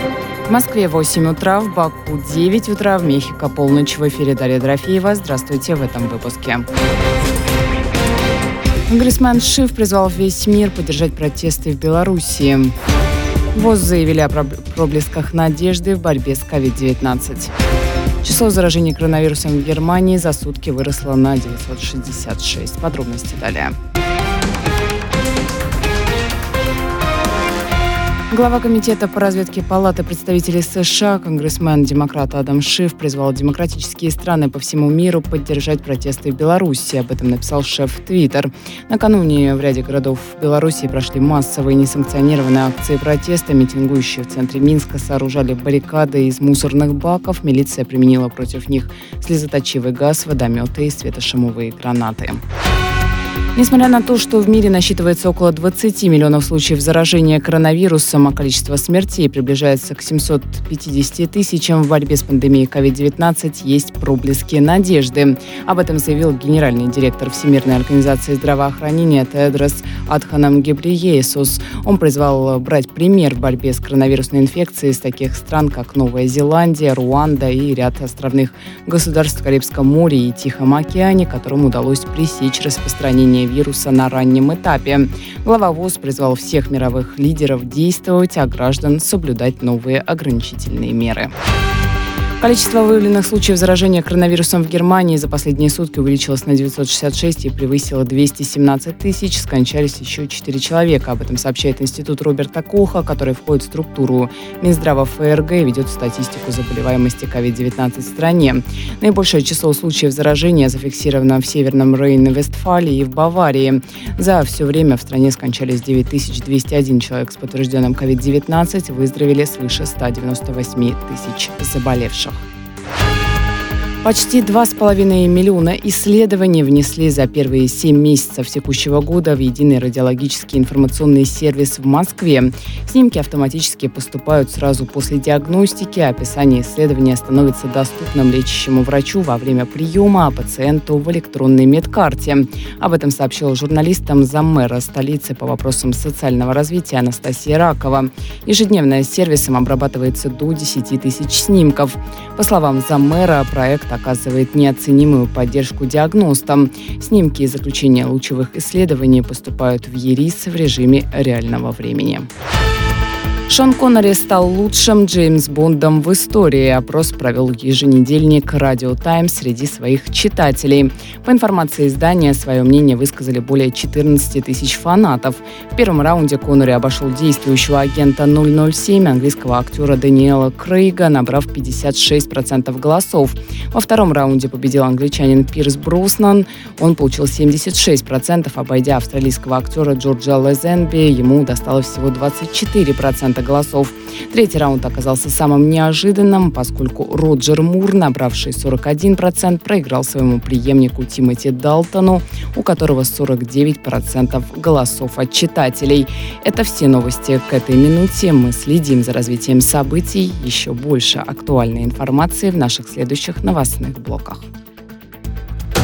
В Москве 8 утра, в Баку 9 утра, в Мехико полночь. В эфире Дарья Дорофеева. Здравствуйте в этом выпуске. Конгрессмен Шиф призвал весь мир поддержать протесты в Белоруссии. ВОЗ заявили о проблесках надежды в борьбе с COVID-19. Число заражений коронавирусом в Германии за сутки выросло на 966. Подробности далее. Глава комитета по разведке Палаты представителей США, конгрессмен-демократ Адам Шиф, призвал демократические страны по всему миру поддержать протесты в Беларуси. Об этом написал шеф в Твиттер. Накануне в ряде городов Беларуси прошли массовые несанкционированные акции протеста. Митингующие в центре Минска сооружали баррикады из мусорных баков. Милиция применила против них слезоточивый газ, водометы и светошумовые гранаты. Несмотря на то, что в мире насчитывается около 20 миллионов случаев заражения коронавирусом, а количество смертей приближается к 750 тысячам в борьбе с пандемией COVID-19, есть проблески надежды. Об этом заявил генеральный директор Всемирной организации здравоохранения Тедрос Адханом Гебрейесус. Он призвал брать пример в борьбе с коронавирусной инфекцией из таких стран, как Новая Зеландия, Руанда и ряд островных государств в Карибском море и Тихом океане, которым удалось пресечь распространение вируса на раннем этапе. Глава ВОЗ призвал всех мировых лидеров действовать, а граждан соблюдать новые ограничительные меры. Количество выявленных случаев заражения коронавирусом в Германии за последние сутки увеличилось на 966 и превысило 217 тысяч. Скончались еще 4 человека. Об этом сообщает Институт Роберта Коха, который входит в структуру Минздрава ФРГ и ведет статистику заболеваемости COVID-19 в стране. Наибольшее число случаев заражения зафиксировано в Северном Рейне-Вестфалии и в Баварии. За все время в стране скончались 9201 человек с подтвержденным COVID-19, выздоровели свыше 198 тысяч заболевших. Почти 2,5 миллиона исследований внесли за первые 7 месяцев текущего года в единый радиологический информационный сервис в Москве. Снимки автоматически поступают сразу после диагностики, а описание исследования становится доступным лечащему врачу во время приема, а пациенту в электронной медкарте. Об этом сообщила журналистам заммэра столицы по вопросам социального развития Анастасия Ракова. Ежедневно сервисом обрабатывается до 10 тысяч снимков. По словам заммэра, проект оказывает неоценимую поддержку диагностам. Снимки и заключения лучевых исследований поступают в ЕРИС в режиме реального времени. Шон Коннери стал лучшим Джеймс Бондом в истории. Опрос провел еженедельник «Радио Таймс» среди своих читателей. По информации издания, свое мнение высказали более 14 тысяч фанатов. В первом раунде Коннери обошел действующего агента 007, английского актера Дэниела Крейга, набрав 56% голосов. Во втором раунде победил англичанин Пирс Броснан. Он получил 76%, обойдя австралийского актера Джорджа Лазенби. Ему досталось всего 24% голосов. Третий раунд оказался самым неожиданным, поскольку Роджер Мур, набравший 41%, проиграл своему преемнику Тимоти Далтону, у которого 49% голосов от читателей. Это все новости к этой минуте. Мы следим за развитием событий. Еще больше актуальной информации в наших следующих новостных блоках.